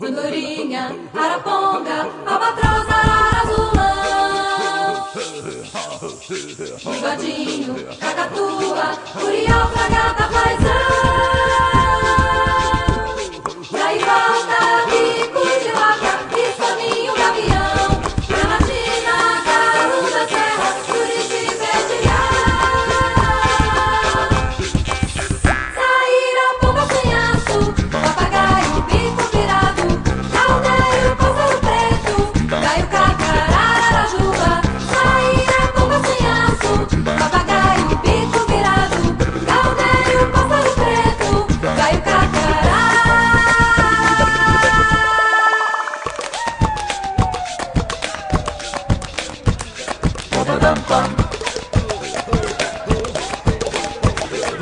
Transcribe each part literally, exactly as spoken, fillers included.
Andorinha, araponga, albatroz, arara, azulão, bigodinho, cacatua, curió, fragata, paisão. Daí volta, bico de vaca, pistolinho, gavião, granatina, caru da serra, juriti, betilhão. Saíra, pomba, sanhaço, papagaio, bico virado, caldeiro, pássaro preto, gaio, cacará, arajuba. Saíra, pomba, sanhaço, papagaio, bico virado, caldeiro, pássaro preto, gaio, cacará. Ba-da-dum-bum.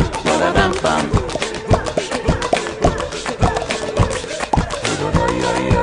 Ba-da-dum-bum. Ba-da-da-ya-ya.